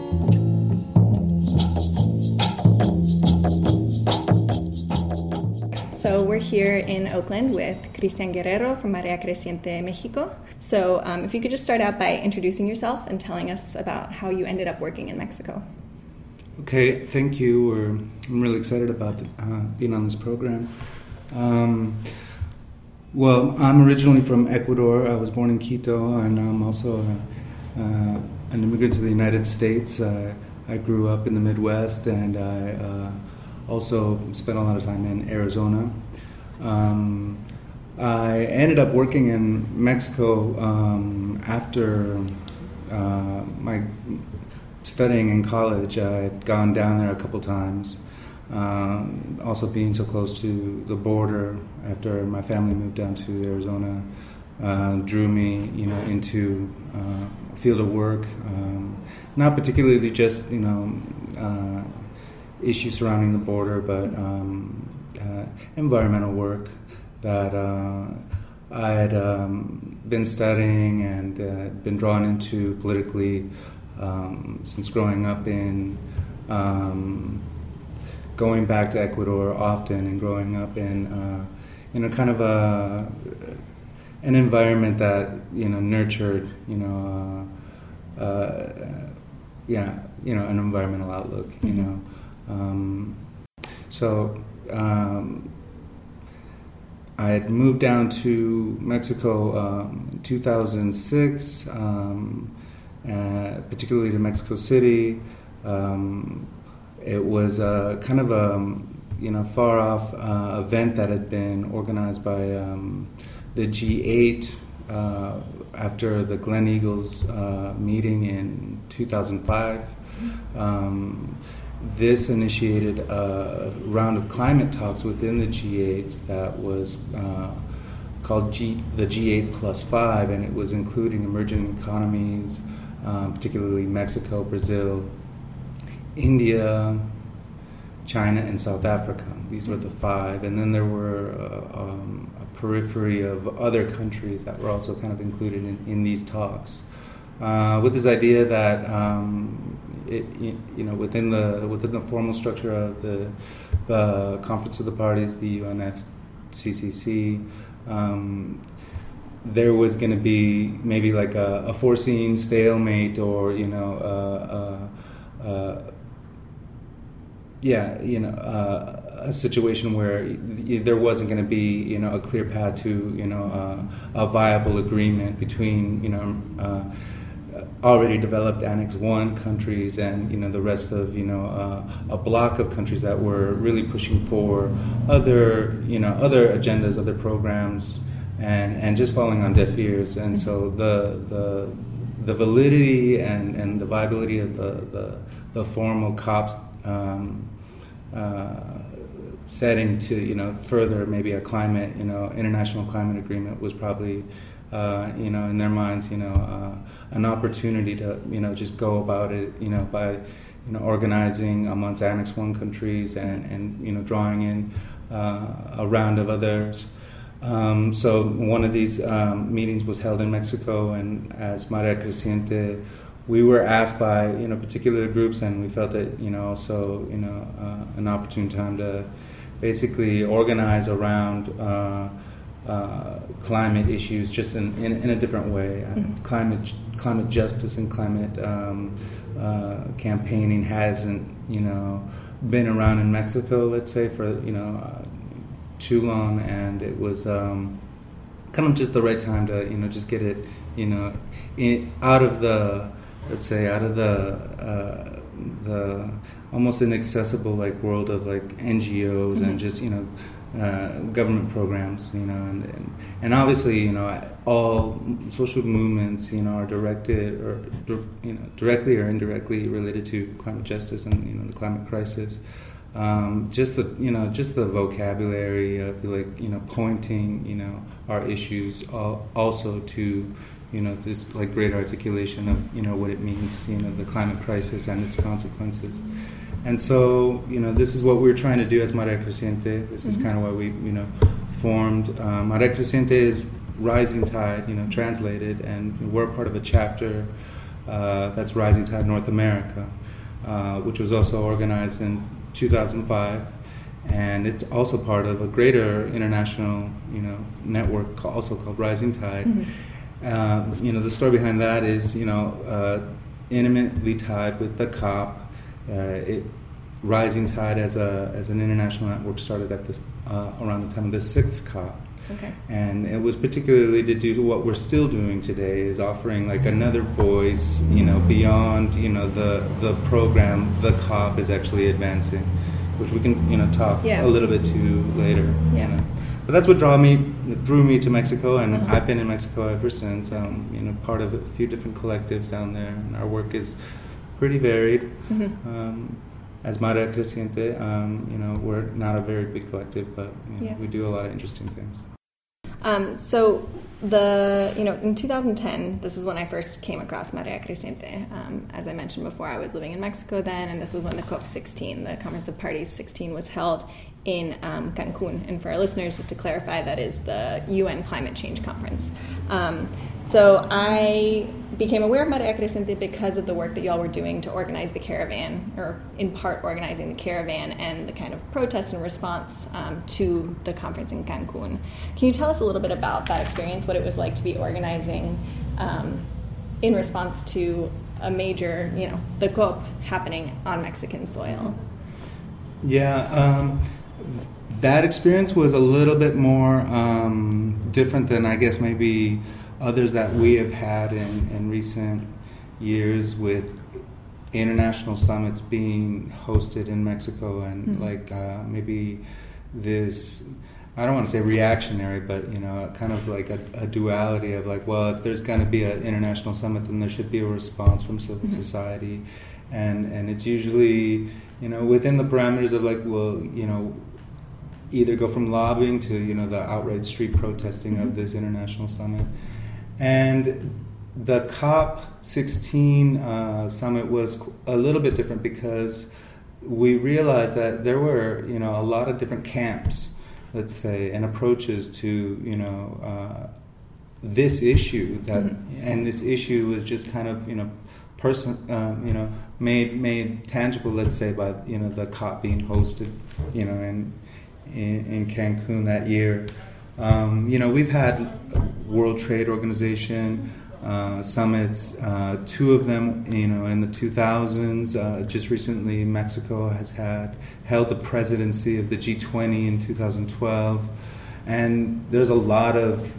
So we're here in Oakland with Cristian Guerrero from Marea Creciente, Mexico. So if you could just start out by introducing yourself and telling us about how you ended up working in Mexico. Okay, thank you. I'm really excited about being on this program. Well, I'm originally from Ecuador. I was born in Quito, and I'm also an immigrant to the United States. I grew up in the Midwest, and I also spent a lot of time in Arizona. I ended up working in Mexico after my studying in college. I had gone down there a couple times. Also being so close to the border after my family moved down to Arizona drew me, into a field of work. Not particularly just, issues surrounding the border, but environmental work that I had been studying and been drawn into politically since growing up going back to Ecuador often and growing up in kind of an environment that nurtured an environmental outlook. I had moved down to Mexico in 2006, particularly to Mexico City. It was kind of a far off event that had been organized by the G8 after the Glen Eagles meeting in 2005. This initiated a round of climate talks within the G8 that was called the G8 plus 5, and it was including emerging economies, particularly Mexico, Brazil, India, China, and South Africa. These were the 5, and then there were a periphery of other countries that were also kind of included in these talks, with this idea that within the formal structure of the Conference of the Parties, the UNFCCC, there was going to be maybe like a foreseen stalemate, or a situation where there wasn't going to be a clear path to a viable agreement between already developed Annex 1 countries and the rest of a block of countries that were really pushing for other agendas, other programs, and just falling on deaf ears. And so the validity and the viability of the formal COP setting to further maybe a climate international climate agreement was probably in their minds an opportunity to just go about it by organizing amongst Annex 1 countries and drawing in a round of others. So one of these meetings was held in Mexico, and as Marea Creciente, we were asked by particular groups, and we felt it also an opportune time to basically organize around climate issues, just in a different way. Climate justice and climate campaigning hasn't been around in Mexico, let's say, for too long, and it was kind of just the right time to just get it out of the, let's say, out of the almost inaccessible world of NGOs and just government programs, and obviously all social movements are directed or directly or indirectly related to climate justice and the climate crisis. Just the vocabulary of pointing our issues also to this greater articulation of what it means, the climate crisis and its consequences. And so this is what we're trying to do as Marea Creciente. This is kind of why we formed. Marea Creciente is Rising Tide, translated, and we're part of a chapter that's Rising Tide North America, which was also organized in 2005. And it's also part of a greater international, network also called Rising Tide. Mm-hmm. The story behind that is, intimately tied with the COP. Rising Tide as an international network started at this around the time of the 6th COP. Okay. And it was particularly to do what we're still doing today, is offering like another voice, beyond, the program the COP is actually advancing, which we can, talk a little bit to later. Yeah. But that's what drew me to Mexico, and I've been in Mexico ever since. Part of a few different collectives down there, and our work is pretty varied. Mm-hmm. As Maria Creciente, we're not a very big collective, but we do a lot of interesting things. So in 2010, this is when I first came across Maria Creciente. As I mentioned before, I was living in Mexico then, and this was when the COP16, the Conference of Parties 16, was held in Cancun. And for our listeners, just to clarify, that is the UN Climate Change Conference. So I became aware of Maria Creciente because of the work that y'all were doing to organize the caravan, or in part organizing the caravan and the kind of protest and response to the conference in Cancun. Can you tell us a little bit about that experience, what it was like to be organizing in response to a major, the COP happening on Mexican soil? Yeah, that experience was a little bit more different than I guess maybe others that we have had in recent years, with international summits being hosted in Mexico, and maybe this, I don't want to say reactionary, but kind of like a duality of like, well, if there's going to be an international summit, then there should be a response from civil society, and it's usually within the parameters of like, well, either go from lobbying to the outright street protesting of this international summit. And the COP16 summit was a little bit different because we realized that there were a lot of different camps, let's say, and approaches to this issue, that and this issue was just kind of made tangible, let's say, by the COP being hosted in Cancun that year. We've had World Trade Organization summits, two of them, in the 2000s. Just recently, Mexico has held the presidency of the G20 in 2012, and there's a lot of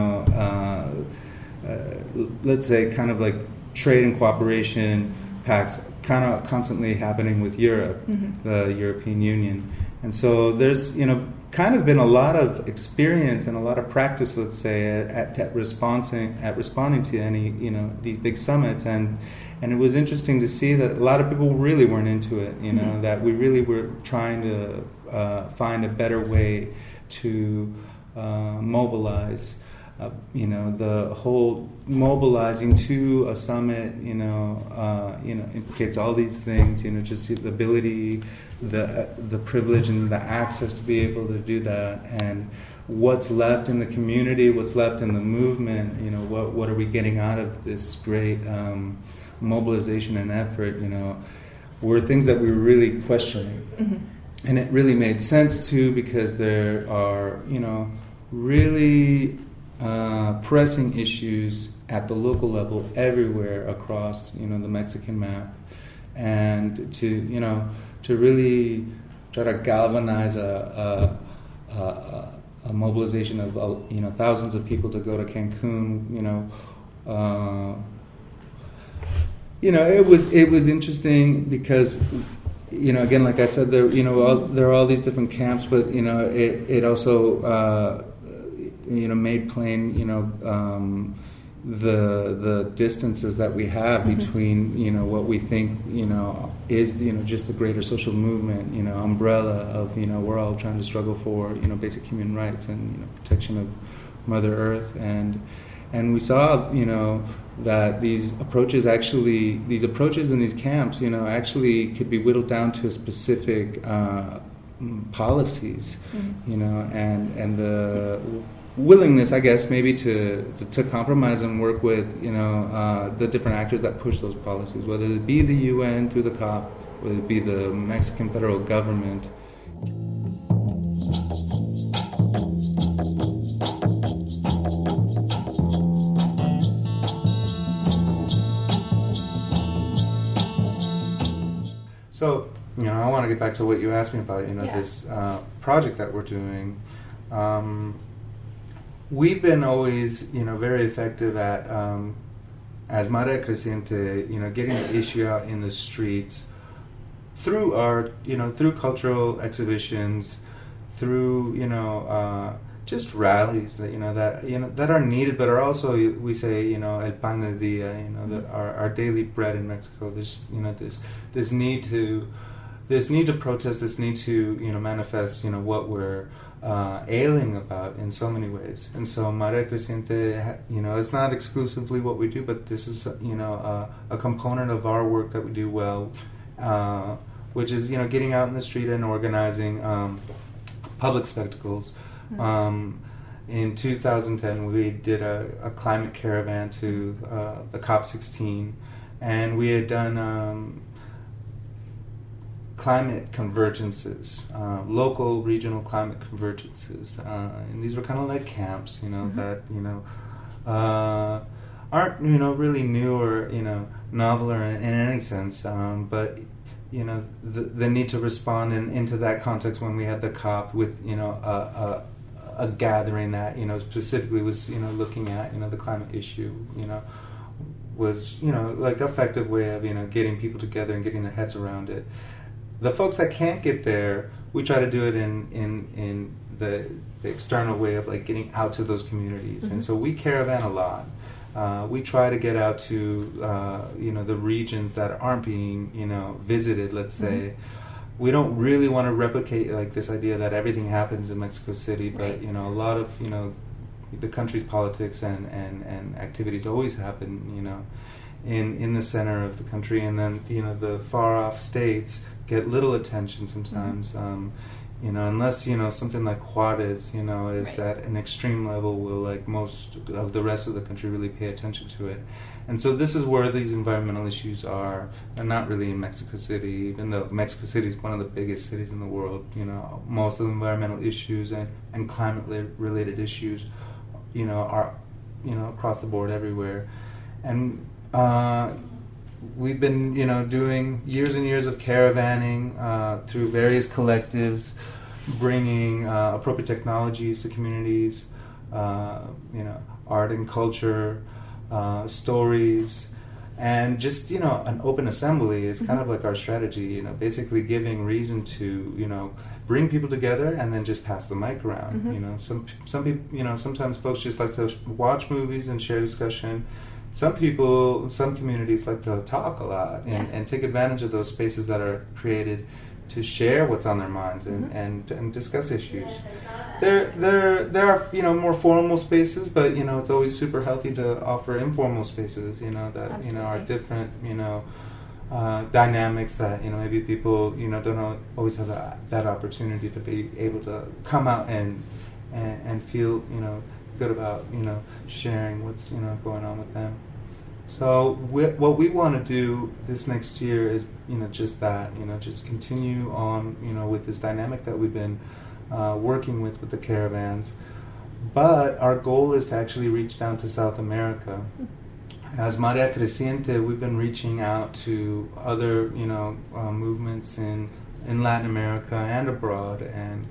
let's say, kind of like trade and cooperation pacts kind of constantly happening with Europe, the European Union. And so there's, kind of been a lot of experience and a lot of practice, let's say, at responding to any, these big summits. And it was interesting to see that a lot of people really weren't into it, that we really were trying to find a better way to mobilize. The whole mobilizing to a summit, implicates all these things, just the ability, the privilege and the access to be able to do that, and what's left in the community, what's left in the movement, what are we getting out of this great mobilization and effort, were things that we were really questioning. And it really made sense too, because there are, really pressing issues at the local level everywhere across the Mexican map, and to really try to galvanize a mobilization of thousands of people to go to Cancun. It was interesting because again, like I said, there there are all these different camps, but it also made plain the distances that we have between what we think is just the greater social movement umbrella of we're all trying to struggle for basic human rights and protection of Mother Earth, and we saw that these approaches and these camps actually could be whittled down to policies and willingness, I guess, maybe to compromise and work with, the different actors that push those policies, whether it be the UN through the COP, whether it be the Mexican federal government. So, I want to get back to what you asked me about, this project that we're doing. We've been always, very effective at, as Marea Creciente, getting the issue out in the streets through art, through cultural exhibitions, through, just rallies that are needed, but are also, we say, el pan del día, our daily bread in Mexico. There's, this need to protest, this need to, manifest, what we're ailing about in so many ways. And so Marea Creciente, it's not exclusively what we do, but this is, a component of our work that we do well, which is, getting out in the street and organizing public spectacles. In 2010, we did a climate caravan to the COP16, and we had done climate convergences, local, regional climate convergences, and these were kind of like camps, that aren't really new or novel or in any sense, but the need to respond into that context when we had the COP with a gathering that specifically was looking at the climate issue, was like effective way of getting people together and getting their heads around it. The folks that can't get there, we try to do it in the external way of like getting out to those communities, and so we caravan a lot. We try to get out to the regions that aren't being visited. Let's say we don't really want to replicate like this idea that everything happens in Mexico City, but a lot of the country's politics and activities always happen in the center of the country, and then the far off states get little attention sometimes. Unless something like Juarez is at an extreme level, will like most of the rest of the country really pay attention to it. And so this is where these environmental issues are. They're not really in Mexico City, even though Mexico City is one of the biggest cities in the world. Most of the environmental issues and climate related issues are across the board everywhere. And we've been doing years and years of caravanning through various collectives, bringing appropriate technologies to communities, art and culture, stories, and just an open assembly is kind of like our strategy. Basically giving reason to bring people together and then just pass the mic around. Some people sometimes folks just like to watch movies and share discussion. Some communities like to talk a lot and take advantage of those spaces that are created to share what's on their minds and discuss issues. There are more formal spaces, but it's always super healthy to offer informal spaces. That are different. Dynamics that maybe people don't always have that opportunity to be able to come out and feel good about sharing what's going on with them. So what we want to do this next year is just that, just continue on with this dynamic that we've been working with the caravans, but our goal is to actually reach down to South America. As Marea Creciente, we've been reaching out to other movements in Latin America and abroad, and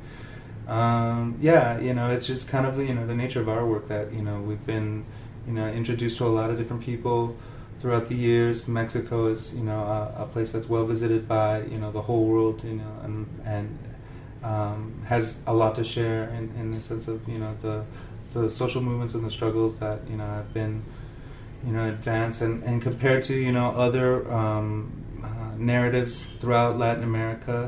it's just kind of the nature of our work that we've been introduced to a lot of different people throughout the years. Mexico is a place that's well visited by the whole world, and has a lot to share in the sense of the social movements and the struggles that have been advanced, and compared to other narratives throughout Latin America,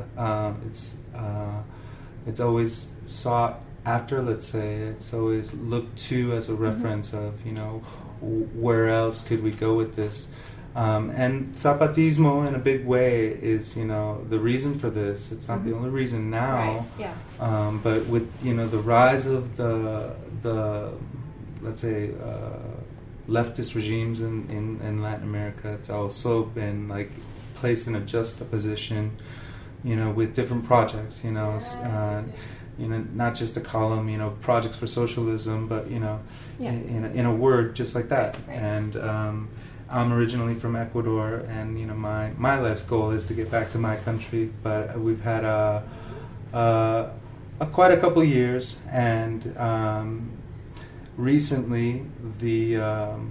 it's always sought after, let's say. It's always looked to as a reference of where else could we go with this. And Zapatismo, in a big way, is, you know, the reason for this. It's not the only reason now, right. Yeah. But with, you know, the rise of the let's say, leftist regimes in Latin America, it's also been like placed in a juxtaposition, you know, with different projects, you know, not just to call them, you know, projects for socialism, but, you know, in a word, just like that. Right. And I'm originally from Ecuador, and, you know, my life's goal is to get back to my country, but we've had quite a couple years, and recently the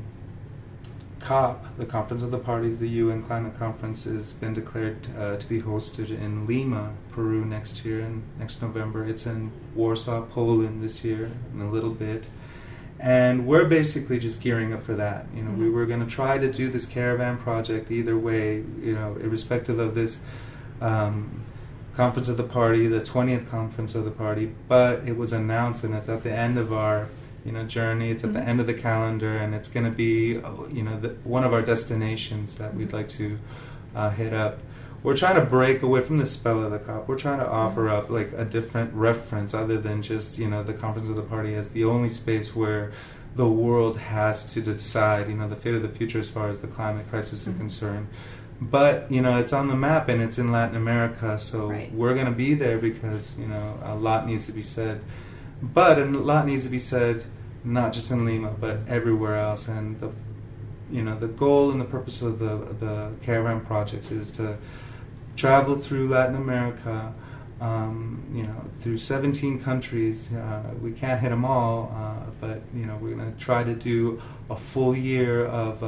COP, the Conference of the Parties, the UN Climate Conference, has been declared to be hosted in Lima, Peru next November. It's in Warsaw, Poland this year in a little bit. And we're basically just gearing up for that. You know, we were going to try to do this caravan project either way, you know, irrespective of this Conference of the Party, the 20th Conference of the Party, but it was announced, and it's at the end of our, you know, journey. It's at the end of the calendar, and it's going to be, you know, one of our destinations that we'd like to hit up. We're trying to break away from the spell of the COP. We're trying to offer up like a different reference other than just, you know, the Conference of the Party as the only space where the world has to decide, you know, the fate of the future as far as the climate crisis is concerned. But, you know, it's on the map, and it's in Latin America, so we're going to be there because, you know, a lot needs to be said. But a lot needs to be said not just in Lima, but everywhere else. And the, you know, the goal and the purpose of the Caravan Project is to travel through Latin America, you know, through 17 countries. We can't hit them all, but, you know, we're going to try to do a full year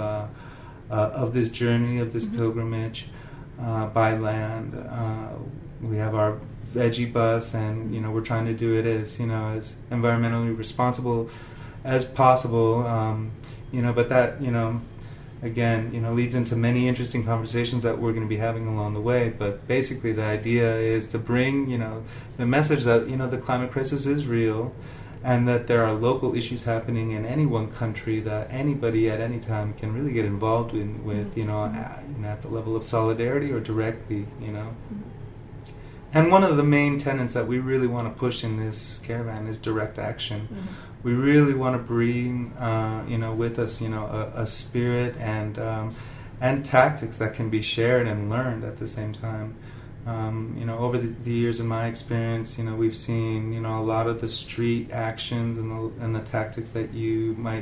of this journey, of this pilgrimage by land. We have our veggie bus, and, you know, we're trying to do it as, you know, as environmentally responsible as possible, you know, but that, you know, again, you know, leads into many interesting conversations that we're going to be having along the way. But basically the idea is to bring, you know, the message that, you know, the climate crisis is real, and that there are local issues happening in any one country that anybody at any time can really get involved in with, you know, at the level of solidarity or directly, you know. And one of the main tenets that we really want to push in this caravan is direct action. We really want to bring, you know, with us, you know, a spirit and tactics that can be shared and learned at the same time. You know, over the years in my experience, you know, we've seen, you know, a lot of the street actions and the tactics that you might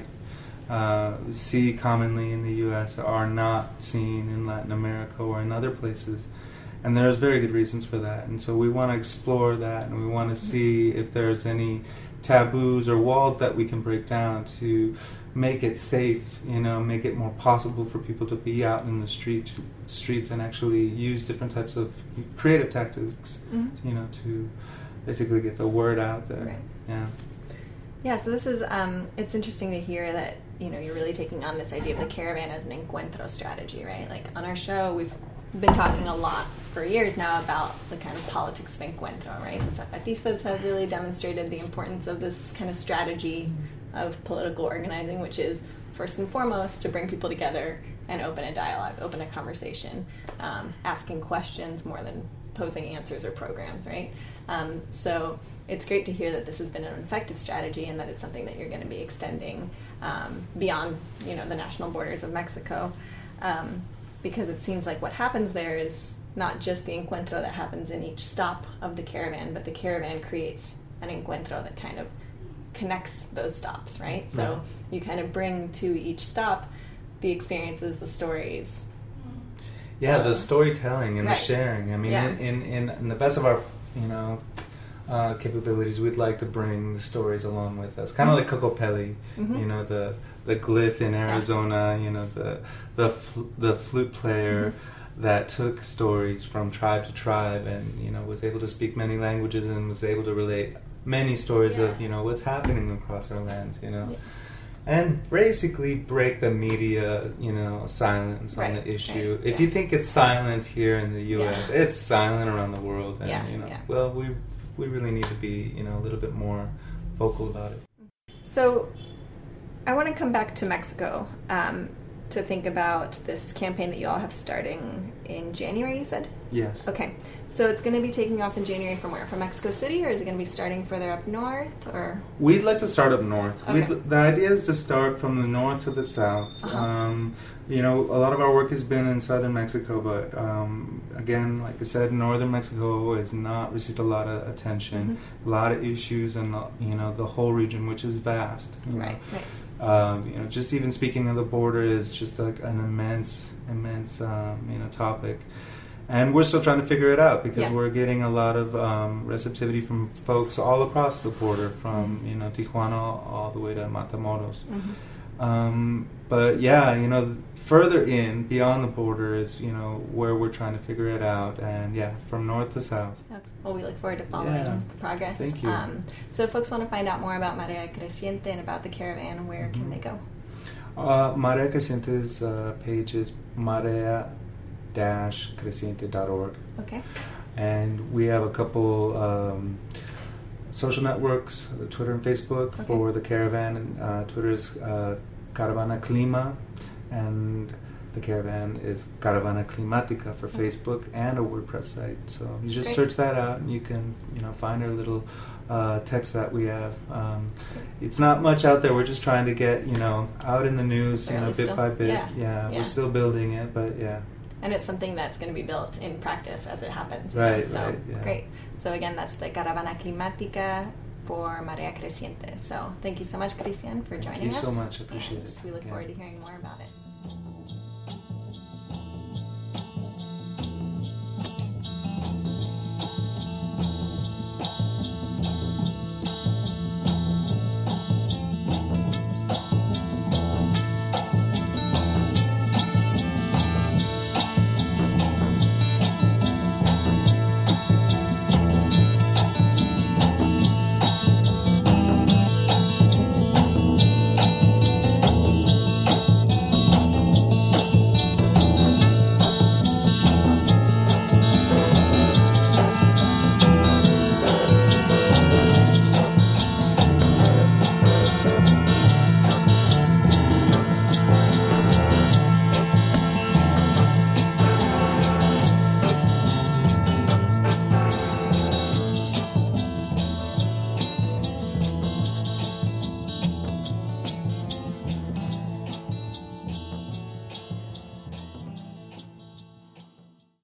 see commonly in the U.S. are not seen in Latin America or in other places. And there's very good reasons for that. And so we want to explore that, and we want to see if there's any taboos or walls that we can break down to make it safe, you know, make it more possible for people to be out in the streets and actually use different types of creative tactics, you know, to basically get the word out there. Right. Yeah. Yeah, so this is, it's interesting to hear that, you know, you're really taking on this idea of the caravan as an encuentro strategy, right? Like on our show, we've been talking a lot for years now about the kind of politics of encuentro, right? The Zapatistas have really demonstrated the importance of this kind of strategy of political organizing, which is first and foremost to bring people together and open a dialogue, open a conversation, asking questions more than posing answers or programs, right? So it's great to hear that this has been an effective strategy and that it's something that you're going to be extending beyond, you know, the national borders of Mexico. Because it seems like what happens there is not just the encuentro that happens in each stop of the caravan, but the caravan creates an encuentro that kind of connects those stops, right? So you kind of bring to each stop the experiences, the stories. Yeah, the storytelling and the sharing. I mean, in the best of our, you know, capabilities, we'd like to bring the stories along with us. Kind of like Cocopelli, you know, the glyph in Arizona, you know, the flute player that took stories from tribe to tribe and, you know, was able to speak many languages and was able to relate many stories of, you know, what's happening across our lands, you know. And basically break the media, you know, silence on the issue. If you think it's silent here in the U.S., it's silent around the world. And, you know, well, we really need to be, you know, a little bit more vocal about it. So I want to come back to Mexico to think about this campaign that you all have starting in January, you said? Yes. Okay. So it's going to be taking off in January from where? From Mexico City, or is it going to be starting further up north? Or We'd like to start up north. Okay. The idea is to start from the north to the south. You know, a lot of our work has been in southern Mexico, but again, like I said, northern Mexico has not received a lot of attention, a lot of issues, and you know, the whole region, which is vast. Right. You know, just even speaking of the border is just like an immense, you know, topic. And we're still trying to figure it out because we're getting a lot of receptivity from folks all across the border, from you know, Tijuana all the way to Matamoros. But yeah, you know, further in beyond the border is, you know, where we're trying to figure it out, and yeah, from north to south. Okay. Well, we look forward to following the progress. Thank you. So if folks want to find out more about Marea Creciente and about the caravan, where can they go? Marea Creciente's page is marea-creciente.org. Okay. And we have a couple social networks, Twitter and Facebook, for the caravan. Twitter is Caravana Clima, and the caravan is Caravana Climática for Facebook, and a WordPress site. So you just search that out, and you can, you know, find our little text that we have. It's not much out there. We're just trying to get, you know, out in the news, you know, bit by bit. Yeah, we're still building it, but yeah. And it's something that's going to be built in practice as it happens. Right, so, right. Yeah. Great. So again, that's the Caravana Climática for Marea Creciente. So thank you so much, Cristian, for joining us. Thank you so much. I appreciate it. We look forward to hearing more about it.